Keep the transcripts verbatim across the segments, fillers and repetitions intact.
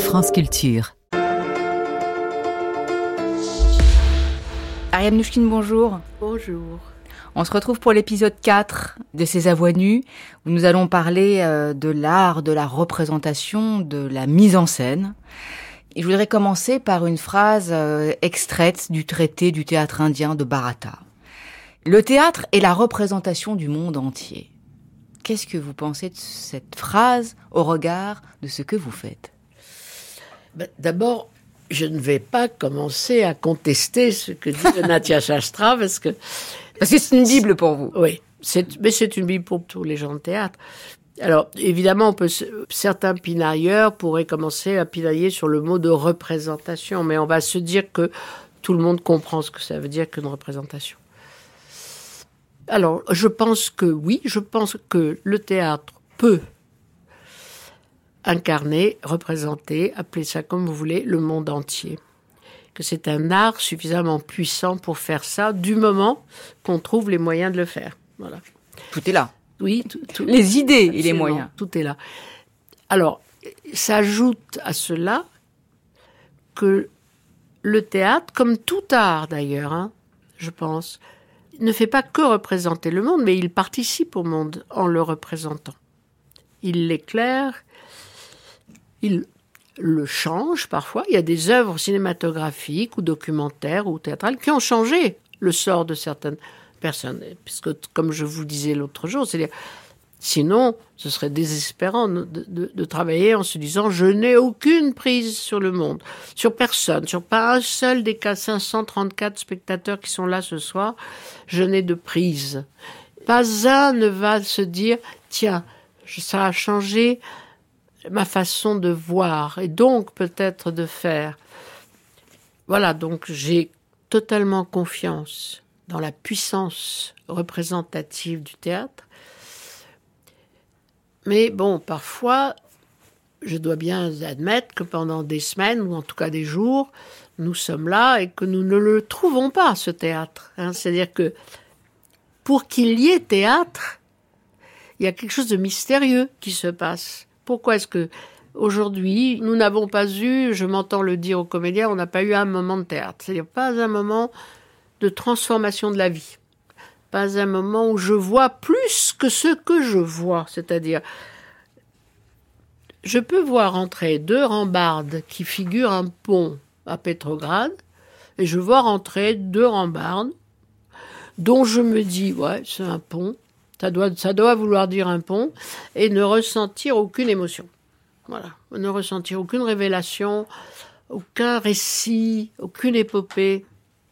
France Culture. Ariane Mnouchkine, bonjour. Bonjour. On se retrouve pour l'épisode quatre de Ces à voix nues, où nous allons parler euh, de l'art, de la représentation, de la mise en scène. Et je voudrais commencer par une phrase euh, extraite du traité du théâtre indien de Bharata. Le théâtre est la représentation du monde entier. Qu'est-ce que vous pensez de cette phrase au regard de ce que vous faites ? Ben, d'abord, je ne vais pas commencer à contester ce que dit le Natya Shastra, parce que... Parce que c'est une Bible pour vous. Oui, c'est, mais c'est une Bible pour tous les gens de théâtre. Alors, évidemment, on peut, certains pinailleurs pourraient commencer à pinailler sur le mot de représentation, mais on va se dire que tout le monde comprend ce que ça veut dire qu'une représentation. Alors, je pense que oui, je pense que le théâtre peut incarner, représenter, appelez ça comme vous voulez, le monde entier. Que c'est un art suffisamment puissant pour faire ça, du moment qu'on trouve les moyens de le faire. Voilà. Tout est là. Oui, tout, tout, les idées absolument, et les moyens. Tout est là. Alors, s'ajoute à cela que le théâtre, comme tout art d'ailleurs, hein, je pense, ne fait pas que représenter le monde, mais il participe au monde en le représentant. Il l'éclaire, il le change parfois. Il y a des œuvres cinématographiques ou documentaires ou théâtrales qui ont changé le sort de certaines personnes. Puisque, comme je vous disais l'autre jour, c'est-à-dire, sinon, ce serait désespérant de, de, de travailler en se disant « je n'ai aucune prise sur le monde, sur personne, sur pas un seul des cinq cent trente-quatre spectateurs qui sont là ce soir, je n'ai de prise ». Pas un ne va se dire « tiens, ça a changé ma façon de voir et donc peut-être de faire ». Voilà, donc j'ai totalement confiance dans la puissance représentative du théâtre. Mais bon, parfois, je dois bien admettre que pendant des semaines, ou en tout cas des jours, nous sommes là et que nous ne le trouvons pas, ce théâtre. Hein. C'est-à-dire que pour qu'il y ait théâtre, il y a quelque chose de mystérieux qui se passe. Pourquoi est-ce que aujourd'hui, nous n'avons pas eu, je m'entends le dire aux comédiens, on n'a pas eu un moment de théâtre. C'est-à-dire pas un moment de transformation de la vie. Pas un moment où je vois plus que ce que je vois. C'est-à-dire, je peux voir entrer deux rambardes qui figurent un pont à Petrograd, et je vois rentrer deux rambardes dont je me dis, ouais, c'est un pont, ça doit, ça doit vouloir dire un pont, et ne ressentir aucune émotion. Voilà, ne ressentir aucune révélation, aucun récit, aucune épopée.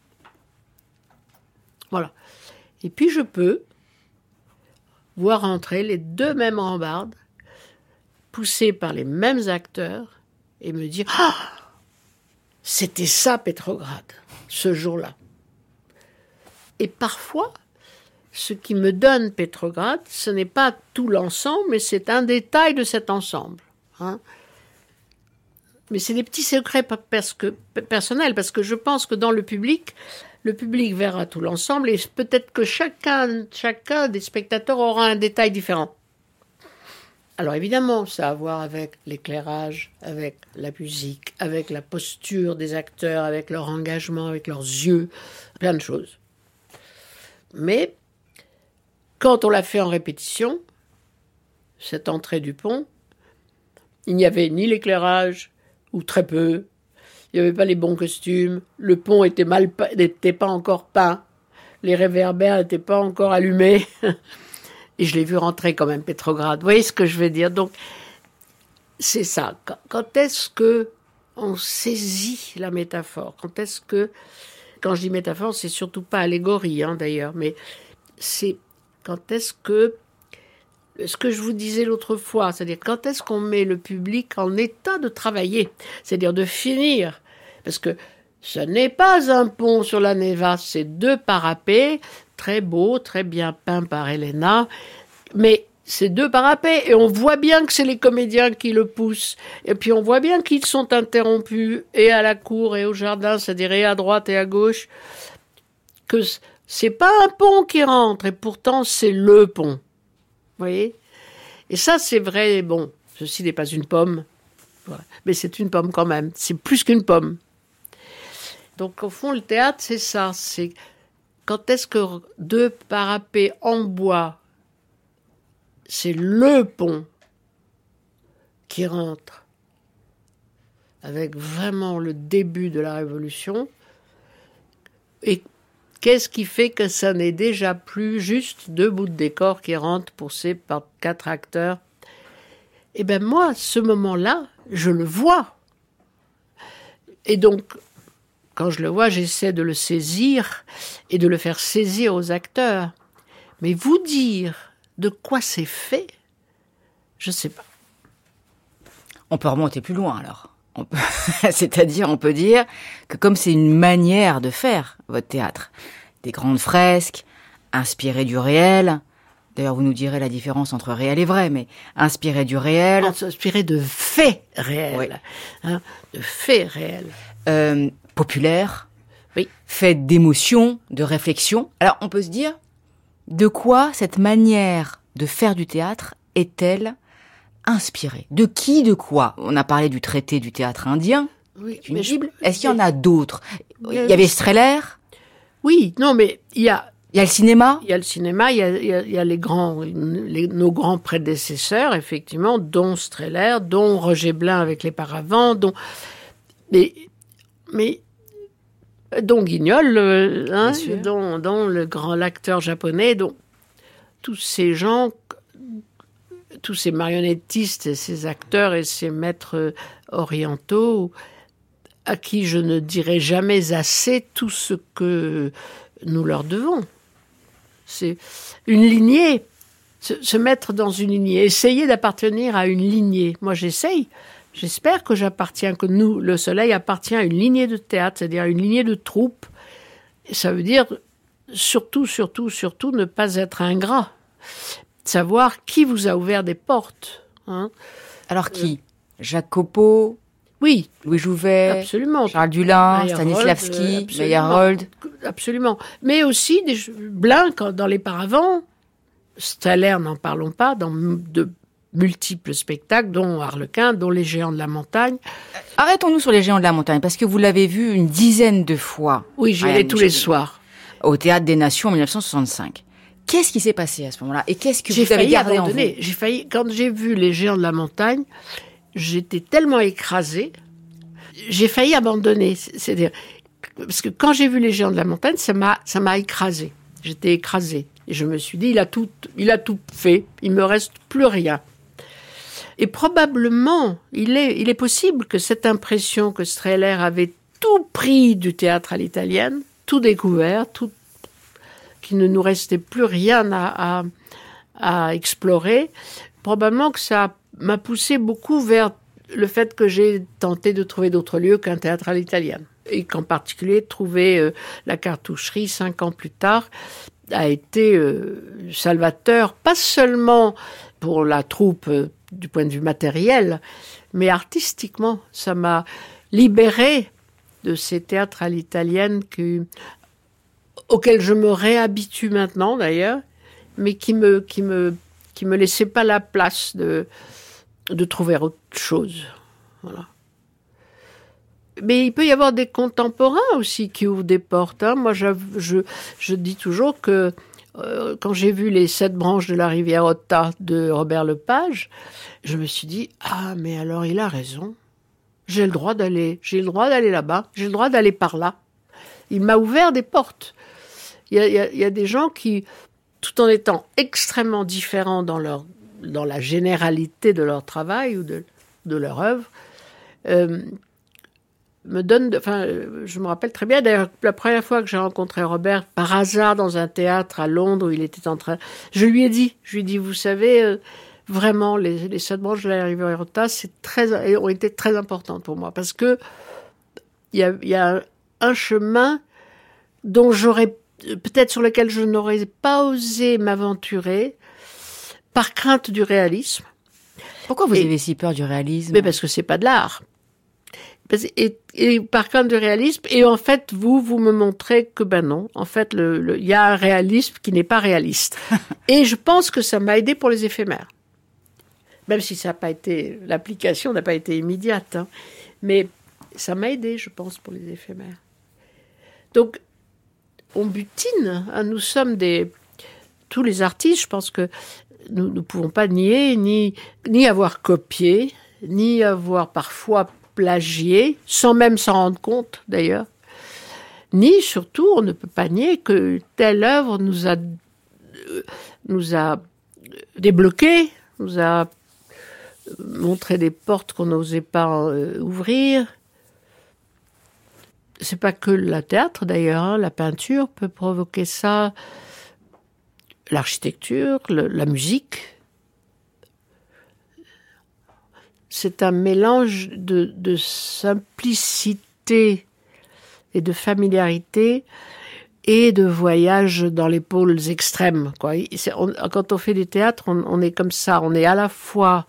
Voilà. Et puis je peux voir entrer les deux mêmes rambardes, poussées par les mêmes acteurs, et me dire « Ah, c'était ça Petrograd, ce jour-là ». Et parfois, ce qui me donne Petrograd, ce n'est pas tout l'ensemble, mais c'est un détail de cet ensemble. Hein. Mais c'est des petits secrets parce que, personnels, parce que je pense que dans le public, le public verra tout l'ensemble et peut-être que chacun, chacun des spectateurs aura un détail différent. Alors évidemment, ça a à voir avec l'éclairage, avec la musique, avec la posture des acteurs, avec leur engagement, avec leurs yeux, plein de choses. Mais quand on l'a fait en répétition, cette entrée du pont, il n'y avait ni l'éclairage, ou très peu, il n'y avait pas les bons costumes, le pont était mal, n'était pas encore peint, les réverbères n'étaient pas encore allumés, et je l'ai vu rentrer quand même Petrograd. Vous voyez ce que je veux dire ? Donc, c'est ça. Quand, quand est-ce que on saisit la métaphore ? Quand est-ce que, quand je dis métaphore, c'est surtout pas allégorie, hein, d'ailleurs, mais c'est quand est-ce que, ce que je vous disais l'autre fois, c'est-à-dire quand est-ce qu'on met le public en état de travailler, c'est-à-dire de finir, parce que ce n'est pas un pont sur la Neva, c'est deux parapets, très beaux, très bien peints par Elena, mais c'est deux parapets, et on voit bien que c'est les comédiens qui le poussent, et puis on voit bien qu'ils sont interrompus, et à la cour, et au jardin, c'est-à-dire et à droite et à gauche, que c'est pas un pont qui rentre, et pourtant c'est le pont. Vous voyez ? Et ça, c'est vrai, bon, ceci n'est pas une pomme, Voilà. Mais c'est une pomme quand même. C'est plus qu'une pomme. Donc, au fond, le théâtre, c'est ça. C'est quand est-ce que deux parapets en bois, c'est le pont qui rentre avec vraiment le début de la Révolution. Et qu'est-ce qui fait que ça n'est déjà plus juste deux bouts de décor qui rentrent poussés par quatre acteurs? Eh bien, moi, ce moment-là, je le vois. Et donc, quand je le vois, j'essaie de le saisir et de le faire saisir aux acteurs. Mais vous dire de quoi c'est fait, je ne sais pas. On peut remonter plus loin, alors. On peut... C'est-à-dire, on peut dire que comme c'est une manière de faire votre théâtre, des grandes fresques, inspirées du réel. D'ailleurs, vous nous direz la différence entre réel et vrai, mais inspirées du réel. Inspirées de faits réels. Oui. Hein, de faits réels. Euh, populaire. Oui. Faits d'émotion, de réflexion. Alors, on peut se dire, de quoi cette manière de faire du théâtre est-elle inspirée? De qui, de quoi? On a parlé du traité du théâtre indien. Oui, une mais Bible. Je... Est-ce qu'il y en a d'autres? Il y avait Strehler. Oui, non, mais il y a... Il y a le cinéma. Il y a le cinéma, il y a, il y a, il y a les grands, les, nos grands prédécesseurs, effectivement, dont Strehler, dont Roger Blin avec les Paravents, dont... Mais... mais dont Guignol, hein, dont, dont le grand acteur japonais, dont tous ces gens... tous ces marionnettistes, ces acteurs et ces maîtres orientaux à qui je ne dirai jamais assez tout ce que nous leur devons. C'est une lignée, se, se mettre dans une lignée, essayer d'appartenir à une lignée. Moi, j'essaye. J'espère que j'appartiens, que nous, le Soleil, appartient à une lignée de théâtre, c'est-à-dire à une lignée de troupes. Et ça veut dire surtout, surtout, surtout ne pas être ingrat. Savoir qui vous a ouvert des portes. Hein. Alors qui? Jacques Copeau, oui, Louis Jouvet, absolument. Charles Dullin, Stanislavski, Meyerhold. Absolument. Mais aussi des Blin dans les Paravents, Strehler, n'en parlons pas, dans de multiples spectacles, dont Harlequin, dont Les Géants de la Montagne. Arrêtons-nous sur Les Géants de la Montagne, parce que vous l'avez vu une dizaine de fois. Oui, j'y allais tous les soirs. Au Théâtre des Nations en dix-neuf cent soixante-cinq. Qu'est-ce qui s'est passé à ce moment-là? Et qu'est-ce que j'ai vous avez gardé abandonner. en vous? J'ai failli, quand j'ai vu Les Géants de la Montagne, j'étais tellement écrasée, j'ai failli abandonner. C'est-à-dire, parce que quand j'ai vu Les Géants de la Montagne, ça m'a, ça m'a écrasée. J'étais écrasée. Et je me suis dit, il a tout, il a tout fait. Il me reste plus rien. Et probablement, il est, il est possible que cette impression que Strehler avait tout pris du théâtre à l'italienne, tout découvert, tout, qu'il ne nous restait plus rien à, à, à explorer, probablement que ça m'a poussé beaucoup vers le fait que j'ai tenté de trouver d'autres lieux qu'un théâtre à l'italienne. Et qu'en particulier, trouver euh, la Cartoucherie, cinq ans plus tard, a été euh, salvateur, pas seulement pour la troupe euh, du point de vue matériel, mais artistiquement. Ça m'a libérée de ces théâtres à l'italienne qui, auxquels je me réhabitue maintenant d'ailleurs, mais qui me, qui me, qui me laissaient pas la place de, de trouver autre chose. Voilà. Mais il peut y avoir des contemporains aussi qui ouvrent des portes. Hein. Moi, je, je, je dis toujours que euh, quand j'ai vu les sept branches de la rivière Otta de Robert Lepage, je me suis dit « Ah, mais alors il a raison. J'ai le droit d'aller, j'ai le droit d'aller là-bas. J'ai le droit d'aller par là. » Il m'a ouvert des portes. Il y a, il y a, il y a des gens qui, tout en étant extrêmement différents dans, leur, dans la généralité de leur travail ou de, de leur œuvre, euh, me donne, enfin, je me rappelle très bien, d'ailleurs, la première fois que j'ai rencontré Robert, par hasard, dans un théâtre à Londres, où il était en train, je lui ai dit, je lui ai dit, vous savez, euh, vraiment, les, les sept branches de la rivière Otta, c'est très, ont été très importantes pour moi, parce que il y a, y a un chemin dont j'aurais, peut-être sur lequel je n'aurais pas osé m'aventurer, par crainte du réalisme. Pourquoi vous et, avez si peur du réalisme? Mais parce que c'est pas de l'art. Et, et par crainte du réalisme, et en fait, vous, vous me montrez que ben non, en fait, il le, le, y a un réalisme qui n'est pas réaliste. Et je pense que ça m'a aidé pour les éphémères. Même si ça n'a pas été, l'application n'a pas été immédiate, hein. Mais ça m'a aidé, je pense, pour les éphémères. Donc, on butine, hein. Nous sommes des... Tous les artistes, je pense que nous ne pouvons pas nier, ni, ni avoir copié, ni avoir parfois plagié, sans même s'en rendre compte, d'ailleurs. Ni, surtout, on ne peut pas nier que telle œuvre nous a, nous a débloqué, nous a montré des portes qu'on n'osait pas euh, ouvrir. C'est pas que le théâtre, d'ailleurs, hein. La peinture peut provoquer ça, l'architecture, le, la musique. C'est un mélange de, de simplicité et de familiarité et de voyage dans les pôles extrêmes, quoi. C'est, on, quand on fait du théâtre, on, on est comme ça. On est à la fois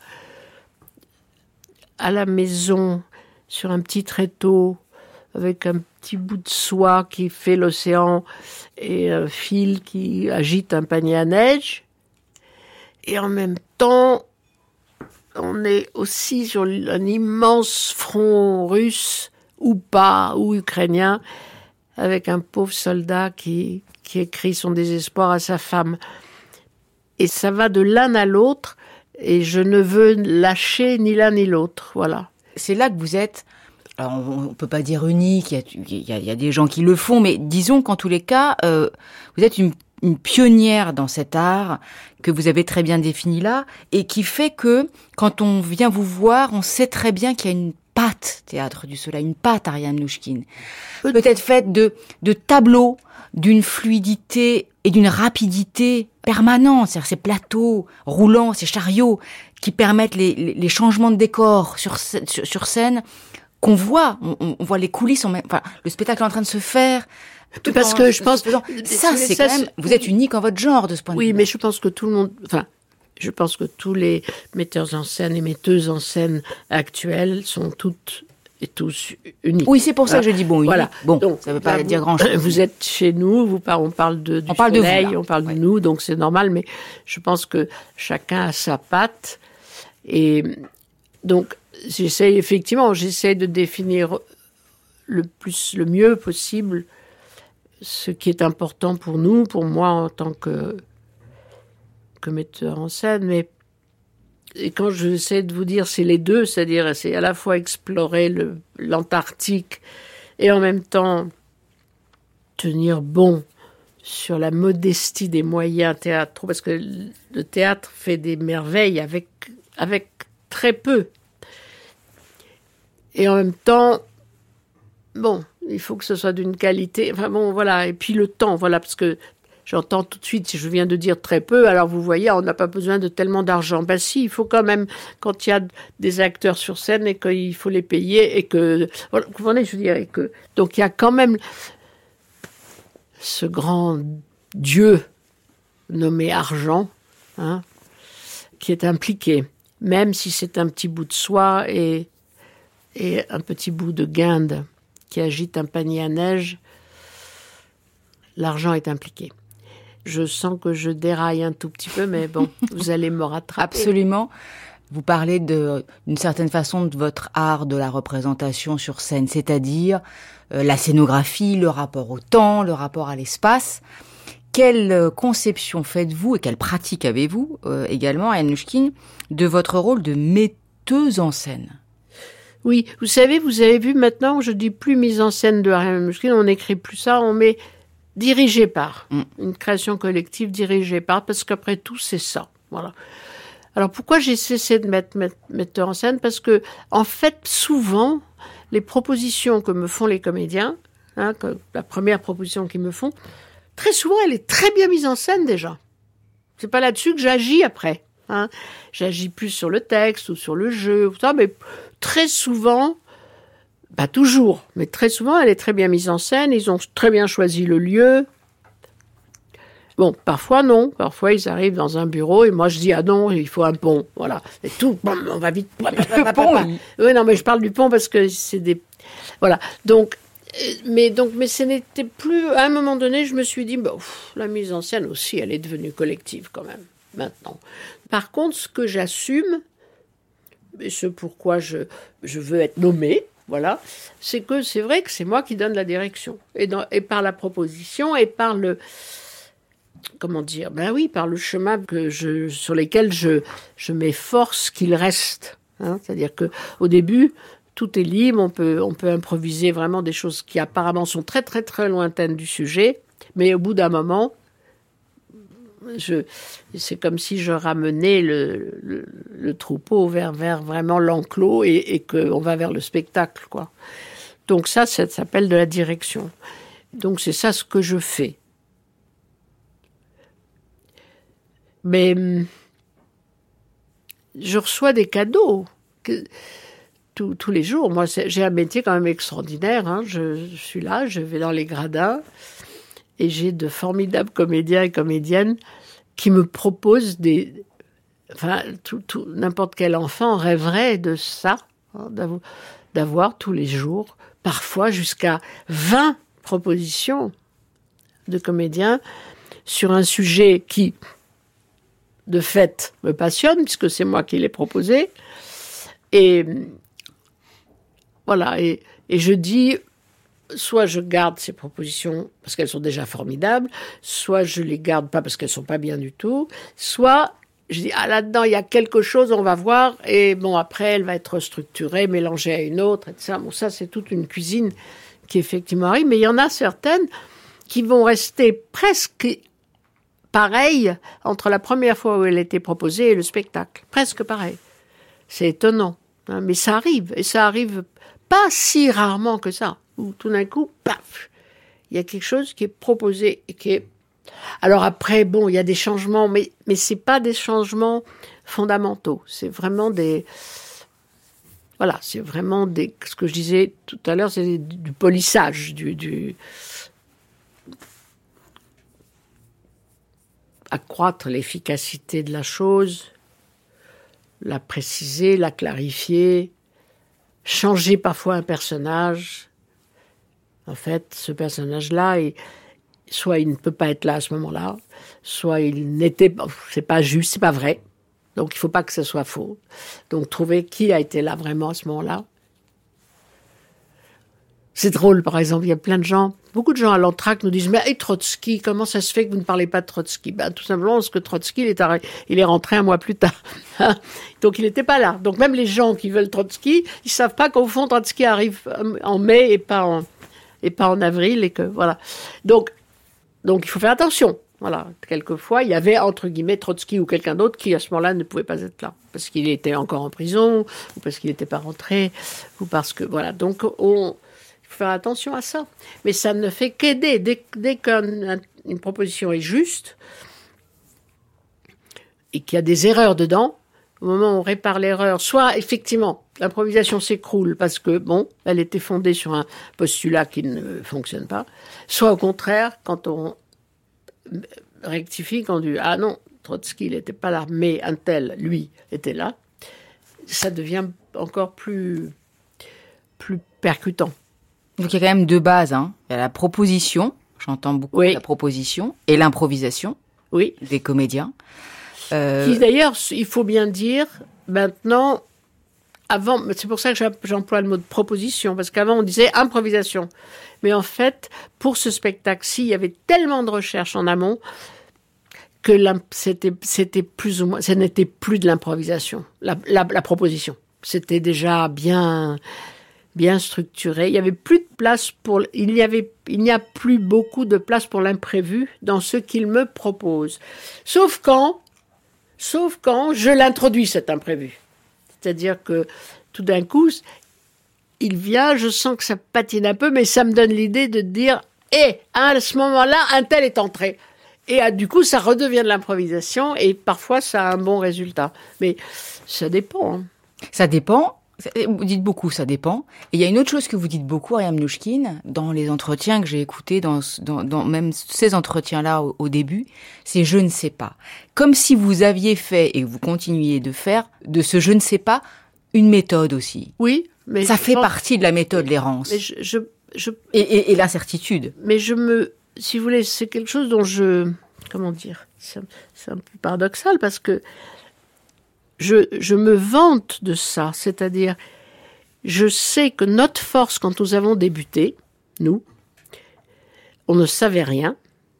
à la maison, sur un petit tréteau, avec un petit bout de soie qui fait l'océan et un fil qui agite un panier à neige. Et en même temps, on est aussi sur un immense front russe, ou pas, ou ukrainien, avec un pauvre soldat qui, qui écrit son désespoir à sa femme. Et ça va de l'un à l'autre, et je ne veux lâcher ni l'un ni l'autre, voilà. C'est là que vous êtes, alors on ne peut pas dire unique, il y a, il y a, il y a des gens qui le font, mais disons qu'en tous les cas, euh, vous êtes une, une pionnière dans cet art que vous avez très bien défini là, et qui fait que quand on vient vous voir, on sait très bien qu'il y a une patte Théâtre du Soleil, une patte Ariane Mnouchkine, peut-être faite de, de tableaux, d'une fluidité et d'une rapidité permanente, c'est-à-dire ces plateaux roulants, ces chariots qui permettent les, les, les changements de décor sur, sur, sur scène, qu'on voit, on, on voit les coulisses, on met, enfin, le spectacle est en train de se faire. Tout Parce en, que je pense, ça, c'est ça, quand même, vous êtes unique en votre genre de ce point de oui, vue. Oui, mais je pense que tout le monde, enfin, je pense que tous les metteurs en scène et metteuses en scène actuels sont toutes et tous uniques. Oui, c'est pour ça voilà. que je dis bon, unique. Voilà. Bon, donc, ça veut pas là, dire vous, grand-chose. Vous êtes chez nous, vous par, on parle de, du on parle soleil, de vous, on parle ouais. de nous, donc c'est normal, mais je pense que chacun a sa patte. Et donc, j'essaie, effectivement, j'essaie de définir le plus, le mieux possible ce qui est important pour nous, pour moi en tant que, que metteur en scène, mais et quand j'essaie de vous dire c'est les deux, c'est-à-dire c'est à la fois explorer le, l'Antarctique et en même temps tenir bon sur la modestie des moyens théâtraux, parce que le théâtre fait des merveilles avec, avec très peu. Et en même temps, bon, il faut que ce soit d'une qualité, enfin bon, voilà, et puis le temps, voilà, parce que j'entends tout de suite, si je viens de dire très peu, alors vous voyez, on n'a pas besoin de tellement d'argent. Ben si, il faut quand même, quand il y a des acteurs sur scène et qu'il faut les payer et que, voilà, vous comprenez, je veux dire, et que, donc il y a quand même ce grand Dieu nommé argent, hein, qui est impliqué, même si c'est un petit bout de soie et, et un petit bout de guinde qui agite un panier à neige, l'argent est impliqué. Je sens que je déraille un tout petit peu, mais bon, vous allez me rattraper. Absolument. Vous parlez de, d'une certaine façon de votre art de la représentation sur scène, c'est-à-dire euh, la scénographie, le rapport au temps, le rapport à l'espace. Quelle conception faites-vous et quelle pratique avez-vous euh, également, Ariane Mnouchkine, de votre rôle de metteuse en scène ? Oui, vous savez, vous avez vu maintenant, je dis plus mise en scène de Ariane Mnouchkine, on n'écrit plus ça, on met dirigé par, mm. une création collective dirigée par, parce qu'après tout, c'est ça. Voilà. Alors pourquoi j'ai cessé de mettre metteur en scène ? Parce que, en fait, souvent, les propositions que me font les comédiens, hein, que, la première proposition qu'ils me font, très souvent, elle est très bien mise en scène déjà. C'est pas là-dessus que j'agis après. Hein. J'agis plus sur le texte ou sur le jeu, ça, mais très souvent, pas toujours, mais très souvent, elle est très bien mise en scène. Ils ont très bien choisi le lieu. Bon, parfois non. Parfois, ils arrivent dans un bureau et moi, je dis, ah non, il faut un pont. Voilà. Et tout, on va vite. Le pont, oui. Oui, non, mais je parle du pont parce que c'est des... Voilà. Donc, mais, donc, mais ce n'était plus... À un moment donné, je me suis dit, bah, ouf, la mise en scène aussi, elle est devenue collective quand même, maintenant. Par contre, ce que j'assume, et ce pourquoi je, je veux être nommée, voilà, c'est que c'est vrai que c'est moi qui donne la direction. Et, dans, et par la proposition et par le... Comment dire ? Ben oui, par le chemin que je, sur lesquels je, je m'efforce qu'il reste. Hein, c'est-à-dire qu'au début, tout est libre, on peut, on peut improviser vraiment des choses qui apparemment sont très très très lointaines du sujet, mais au bout d'un moment, je, c'est comme si je ramenais le, le, le troupeau vers, vers vraiment l'enclos et, et qu'on va vers le spectacle, quoi. Donc ça, ça s'appelle de la direction. Donc c'est ça ce que je fais. Mais je reçois des cadeaux que, tous, tous les jours. Moi, c'est, j'ai un métier quand même extraordinaire. Hein. Je, je suis là, je vais dans les gradins et j'ai de formidables comédiens et comédiennes qui me proposent des... Enfin, tout, tout, n'importe quel enfant rêverait de ça, hein, d'avoir, d'avoir tous les jours, parfois jusqu'à vingt propositions de comédiens sur un sujet qui... de fait, me passionne, puisque c'est moi qui l'ai proposé. Et voilà, et, et je dis, soit je garde ces propositions parce qu'elles sont déjà formidables, soit je les garde pas parce qu'elles sont pas bien du tout, soit je dis, ah là-dedans, il y a quelque chose, on va voir, et bon, après, elle va être structurée, mélangée à une autre, et cetera. Bon, ça, c'est toute une cuisine qui effectivement arrive, mais il y en a certaines qui vont rester presque... pareil entre la première fois où elle a été proposée et le spectacle. Presque pareil. C'est étonnant. Hein, mais ça arrive. Et ça arrive pas si rarement que ça. Où tout d'un coup, paf, il y a quelque chose qui est proposé et qui est... Alors après, bon, il y a des changements, mais, mais c'est pas des changements fondamentaux. C'est vraiment des... Voilà, c'est vraiment des... Ce que je disais tout à l'heure, c'est du polissage, du... du accroître l'efficacité de la chose, la préciser, la clarifier, changer parfois un personnage. En fait, ce personnage-là, il, soit il ne peut pas être là à ce moment-là, soit il n'était pas, c'est pas juste, c'est pas vrai. Donc il ne faut pas que ce soit faux. Donc trouver qui a été là vraiment à ce moment-là. C'est drôle, par exemple, il y a plein de gens, beaucoup de gens à l'entracte nous disent « Mais hey, Trotsky, comment ça se fait que vous ne parlez pas de Trotsky ?» Ben, tout simplement parce que Trotsky, il est, arri- il est rentré un mois plus tard. Donc il n'était pas là. Donc même les gens qui veulent Trotsky, ils ne savent pas qu'au fond, Trotsky arrive en mai et pas en, et pas en avril. Et que, voilà. Donc, donc il faut faire attention. Voilà. Quelquefois, il y avait, entre guillemets, Trotsky ou quelqu'un d'autre qui, à ce moment-là, ne pouvait pas être là. Parce qu'il était encore en prison, ou parce qu'il n'était pas rentré, ou parce que... Voilà. Donc on... Il faut faire attention à ça. Mais ça ne fait qu'aider. Dès, dès qu'une proposition est juste et qu'il y a des erreurs dedans, au moment où on répare l'erreur, soit effectivement, l'improvisation s'écroule parce que, bon, elle était fondée sur un postulat qui ne fonctionne pas, soit au contraire, quand on rectifie, quand on dit « Ah non, Trotsky, il n'était pas là, mais un tel, lui, était là », ça devient encore plus, plus percutant. Donc il y a quand même deux bases. Hein. Il y a la proposition, j'entends beaucoup oui. la proposition, et l'improvisation oui. des comédiens. Euh... Qui d'ailleurs, il faut bien dire, maintenant, avant, c'est pour ça que j'emploie le mot de proposition, parce qu'avant on disait improvisation. Mais en fait, pour ce spectacle-ci, il y avait tellement de recherches en amont que c'était, c'était plus ou moins, ce n'était plus de l'improvisation, la, la, la proposition. C'était déjà bien... bien structuré. Il y avait plus de place pour, il y avait, il n'y a plus beaucoup de place pour l'imprévu dans ce qu'il me propose. Sauf quand, sauf quand je l'introduis, cet imprévu. C'est-à-dire que, tout d'un coup, il vient, je sens que ça patine un peu, mais ça me donne l'idée de dire, hé, à ce moment-là, un tel est entré. Et ah, du coup, ça redevient de l'improvisation, et parfois, ça a un bon résultat. Mais ça dépend. Hein. Ça dépend. Vous dites beaucoup, ça dépend. Et il y a une autre chose que vous dites beaucoup, Ariane Mnouchkine, dans les entretiens que j'ai écoutés, dans, dans, dans même ces entretiens-là au, au début, c'est « je ne sais pas ». Comme si vous aviez fait, et vous continuiez de faire, de ce « je ne sais pas », une méthode aussi. Oui, mais... Ça fait pense... partie de la méthode, l'errance. Mais je, je, je... Et, et, et l'incertitude. Mais je me... Si vous voulez, c'est quelque chose dont je... Comment dire ? C'est un, c'est un peu paradoxal, parce que je, je me vante de ça, c'est-à-dire, je sais que notre force, quand nous avons débuté, nous, on ne savait rien,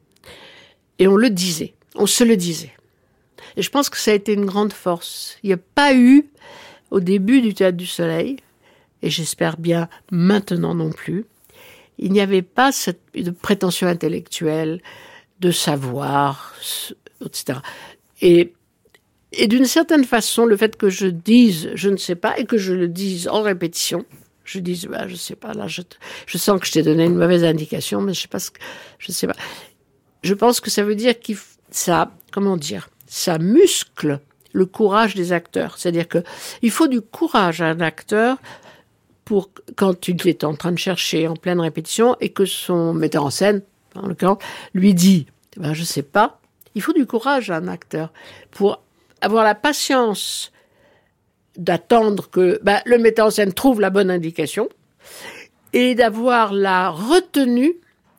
et on le disait, on se le disait. Et je pense que ça a été une grande force. Il n'y a pas eu, au début du Théâtre du Soleil, et j'espère bien maintenant non plus, il n'y avait pas cette de prétention intellectuelle, de savoir, et cetera. Et, et d'une certaine façon, le fait que je dise « je ne sais pas » et que je le dise en répétition, je dise bah, « je ne sais pas, là, je, je sens que je t'ai donné une mauvaise indication, mais je ne sais pas ce que... je sais pas ». Je pense que ça veut dire que ça, comment dire, ça muscle le courage des acteurs. C'est-à-dire que il faut du courage à un acteur pour, quand il est en train de chercher en pleine répétition et que son metteur en scène, en l'occurrence, lui dit ben, « je ne sais pas ». Il faut du courage à un acteur pour avoir la patience d'attendre que ben, le metteur en scène trouve la bonne indication et d'avoir la retenue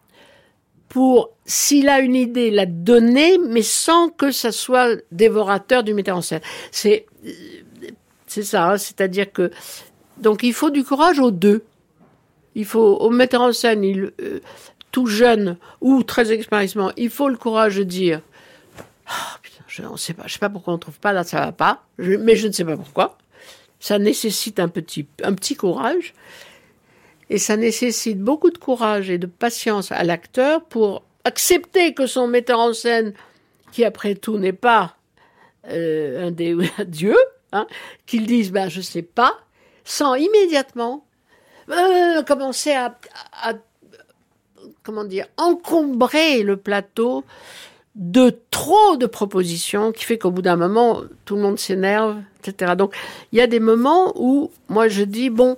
pour, s'il a une idée, la donner, mais sans que ça soit dévorateur du metteur en scène. C'est, c'est ça, hein, c'est-à-dire que... Donc il faut du courage aux deux. Il faut, au metteur en scène, il, euh, tout jeune ou très expérimenté, il faut le courage de dire oh, putain, je ne sais pas, je sais pas pourquoi on ne trouve pas, là ça va pas, je, mais je ne sais pas pourquoi. Ça nécessite un petit, un petit courage. Et ça nécessite beaucoup de courage et de patience à l'acteur pour accepter que son metteur en scène, qui après tout n'est pas euh, un des un dieu, hein, qu'il dise ben je sais pas, sans immédiatement euh, commencer à, à, à comment dire encombrer le plateau de trop de propositions qui fait qu'au bout d'un moment tout le monde s'énerve, et cetera. Donc il y a des moments où moi je dis bon.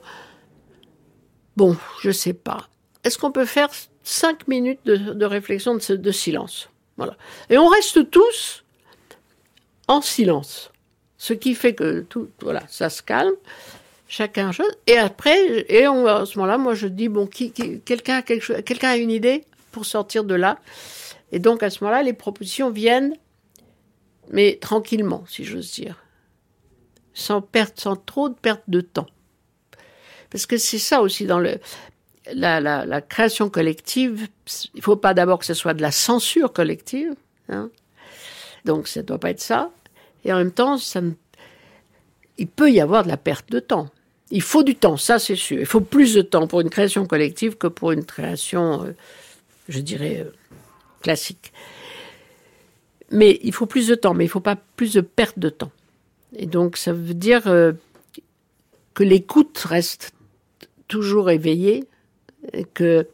Bon, je sais pas. Est-ce qu'on peut faire cinq minutes de, de réflexion, de, de silence? Voilà. Et on reste tous en silence. Ce qui fait que tout, voilà, ça se calme. Chacun chose. Et après, et on, à ce moment-là, moi je dis, bon, qui, qui, quelqu'un, a quelque chose, quelqu'un a une idée pour sortir de là? Et donc à ce moment-là, les propositions viennent, mais tranquillement, si j'ose dire. Sans perte, sans trop de perte de temps. Parce que c'est ça aussi dans le, la, la, la création collective. Il ne faut pas d'abord que ce soit de la censure collective. Hein. Donc ça ne doit pas être ça. Et en même temps, ça ne, il peut y avoir de la perte de temps. Il faut du temps, ça c'est sûr. Il faut plus de temps pour une création collective que pour une création, euh, je dirais, euh, classique. Mais il faut plus de temps, mais il ne faut pas plus de perte de temps. Et donc ça veut dire euh, que l'écoute reste toujours éveillé, et que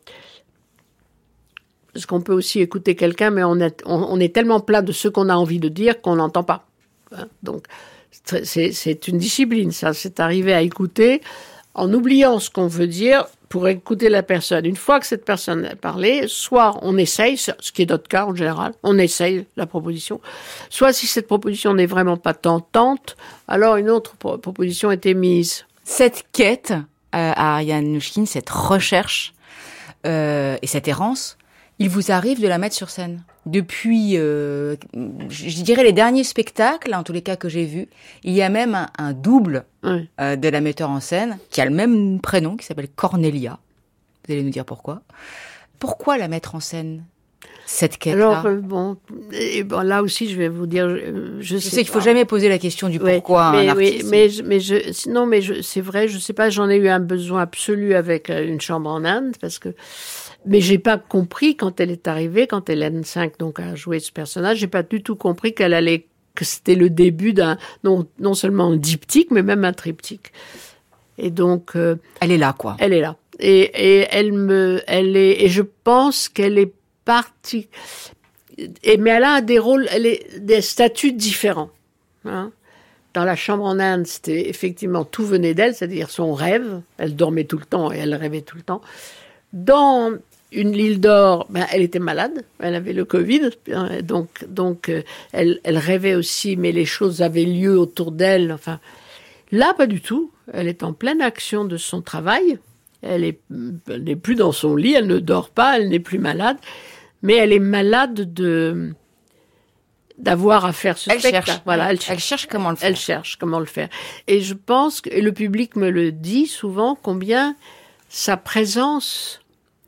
parce qu'on peut aussi écouter quelqu'un, mais on, a, on, on est tellement plein de ce qu'on a envie de dire qu'on n'entend pas. Hein, donc c'est, c'est une discipline, ça. C'est arriver à écouter en oubliant ce qu'on veut dire pour écouter la personne. Une fois que cette personne a parlé, soit on essaye, ce qui est notre cas en général, on essaye la proposition, soit si cette proposition n'est vraiment pas tentante, alors une autre pro- proposition est émise. Cette quête euh, à Ariane Mnouchkine, cette recherche euh, et cette errance, il vous arrive de la mettre sur scène. Depuis, euh, je dirais, les derniers spectacles, en tous les cas que j'ai vus, il y a même un, un double Oui. euh, de la metteur en scène, qui a le même prénom, qui s'appelle Cornelia. Vous allez nous dire pourquoi. Pourquoi la mettre en scène, cette quête-là? Alors, euh, bon, et bon, là aussi, je vais vous dire, je, je Je sais sais qu'il faut pas. jamais poser la question du Ouais, pourquoi mais, à un oui, artiste. mais, je- mais je, sinon, mais je, c'est vrai, je sais pas, j'en ai eu un besoin absolu avec euh, Une chambre en Inde, parce que, mais j'ai pas compris quand elle est arrivée, quand Hélène cinq donc a joué ce personnage, j'ai pas du tout compris qu'elle allait, que c'était le début d'un, non, non seulement un diptyque, mais même un triptyque. Et donc, euh, Elle est là, quoi. elle est là. Et, et elle me, elle est, et je pense qu'elle est partie, et, mais elle a des rôles, elle est, des statuts différents, hein. Dans La chambre en Inde, c'était effectivement, tout venait d'elle, c'est-à-dire son rêve. Elle dormait tout le temps et elle rêvait tout le temps. Dans Une l'île d'or, ben, elle était malade, elle avait le Covid, hein, donc, donc euh, elle, elle rêvait aussi, mais les choses avaient lieu autour d'elle. Enfin, là, pas du tout. Elle est en pleine action de son travail. Elle est, elle n'est plus dans son lit, elle ne dort pas, elle n'est plus malade, mais elle est malade de, d'avoir à faire ce elle spectacle. Cherche. Voilà, elle cherche. Elle cherche comment le faire. Elle cherche comment le faire. Et je pense que et le public me le dit souvent combien sa présence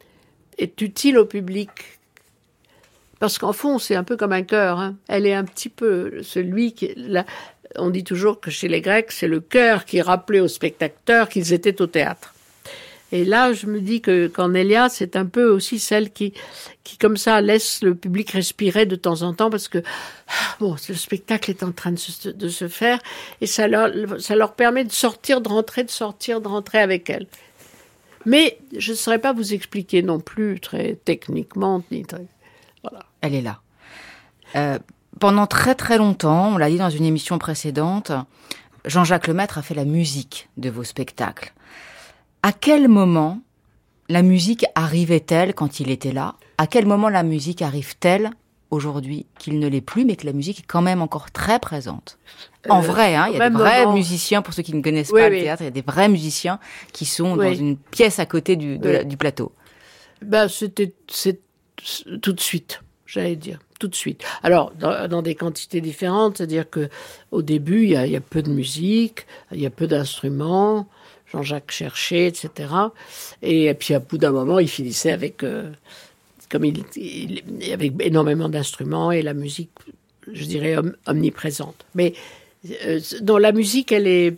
est utile au public. Parce qu'en fond, c'est un peu comme un chœur. Hein. Elle est un petit peu celui qui... Là, on dit toujours que chez les Grecs, c'est le chœur qui rappelait aux spectateurs qu'ils étaient au théâtre. Et là, je me dis que Cornelia, c'est un peu aussi celle qui, qui comme ça, laisse le public respirer de temps en temps parce que, bon, le spectacle est en train de se, de se faire et ça leur, ça leur permet de sortir, de rentrer, de sortir, de rentrer avec elle. Mais je ne saurais pas vous expliquer non plus très techniquement, ni très... Voilà. Elle est là. Euh, pendant très très longtemps, on l'a dit dans une émission précédente, Jean-Jacques Lemaître a fait la musique de vos spectacles. À quel moment la musique arrivait-elle quand il était là ? À quel moment la musique arrive-t-elle aujourd'hui qu'il ne l'est plus, mais que la musique est quand même encore très présente ? En euh, vrai, hein, il y a des vrais moment... musiciens, pour ceux qui ne connaissent oui, pas oui. le théâtre, il y a des vrais musiciens qui sont oui. dans une pièce à côté du, de oui. la, du plateau. Ben, c'était c'est, tout de suite, j'allais dire. Tout de suite. Alors, dans, dans des quantités différentes, c'est-à-dire que au début, il y a, il y a peu de musique, il y a peu d'instruments, Jean-Jacques cherchait, et cetera. Et, et puis, à bout d'un moment, il finissait avec, euh, comme il, il, il avec énormément d'instruments et la musique, je dirais, om, omniprésente. Mais euh, dans la musique, elle est,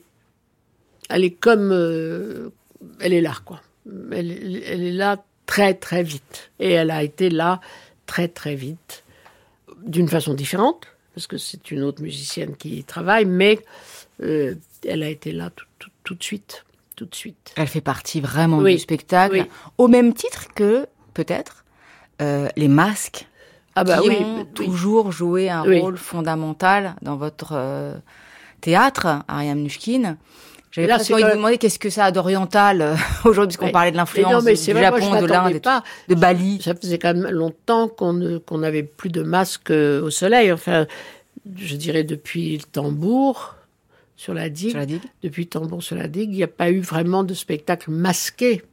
elle est comme, euh, elle est là, quoi. Elle, elle est là très, très vite. Et elle a été là très, très vite. D'une façon différente, parce que c'est une autre musicienne qui y travaille, mais euh, elle a été là tout, tout, tout de suite, tout de suite. Elle fait partie vraiment oui. du spectacle, oui. au même titre que, peut-être, euh, les masques, ah bah qui oui, ont oui. toujours joué un oui. rôle fondamental dans votre euh, théâtre, Ariane Mnouchkine. J'avais là, presque envie de vous demander qu'est-ce que ça a d'oriental euh, aujourd'hui, puisqu'on oui. parlait de l'influence non, du vrai, Japon, moi, de l'Inde, pas. de Bali. Ça faisait quand même longtemps qu'on ne, qu'on n'avait plus de masques au soleil. Enfin, je dirais depuis le tambour sur la digue. Sur la digue. Depuis le tambour sur la digue, il n'y a pas eu vraiment de spectacle masqué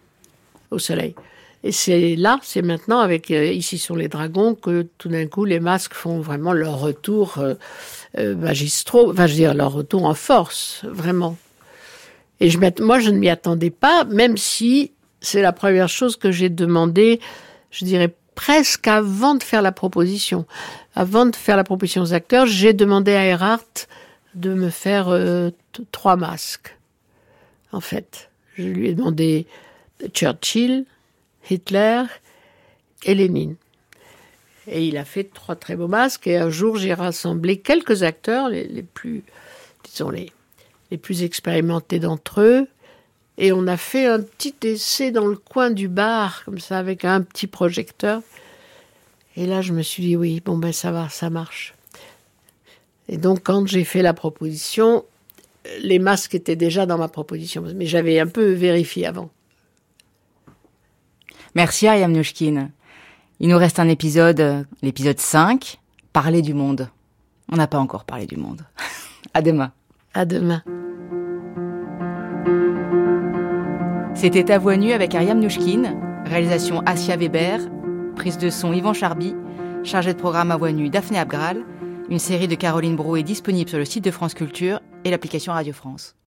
au soleil. Et c'est là, c'est maintenant, avec euh, Ici sur les dragons, que tout d'un coup, les masques font vraiment leur retour euh, euh, magistraux. Enfin, je veux dire, leur retour en force, vraiment. Et je moi, je ne m'y attendais pas, même si c'est la première chose que j'ai demandé, je dirais presque avant de faire la proposition. Avant de faire la proposition aux acteurs, j'ai demandé à Erhardt de me faire euh, t- trois masques, en fait. Je lui ai demandé Churchill, Hitler et Lénine. Et il a fait trois très beaux masques. Et un jour, j'ai rassemblé quelques acteurs, les, les plus, disons, les... les plus expérimentés d'entre eux, et on a fait un petit essai dans le coin du bar, comme ça, avec un petit projecteur. Et là, je me suis dit, oui, bon, ben ça va, ça marche. Et donc, quand j'ai fait la proposition, les masques étaient déjà dans ma proposition, mais j'avais un peu vérifié avant. Merci, Ariane Mnouchkine. Il nous reste un épisode, l'épisode cinq, Parler du monde. On n'a pas encore parlé du monde. À demain. À demain. C'était À Voix Nue avec Ariane Mnouchkine, réalisation Assia Weber, prise de son Yvan Charby, chargé de programme À Voix Nue Daphné Abgral. Une série de Caroline Brou est disponible sur le site de France Culture et l'application Radio France.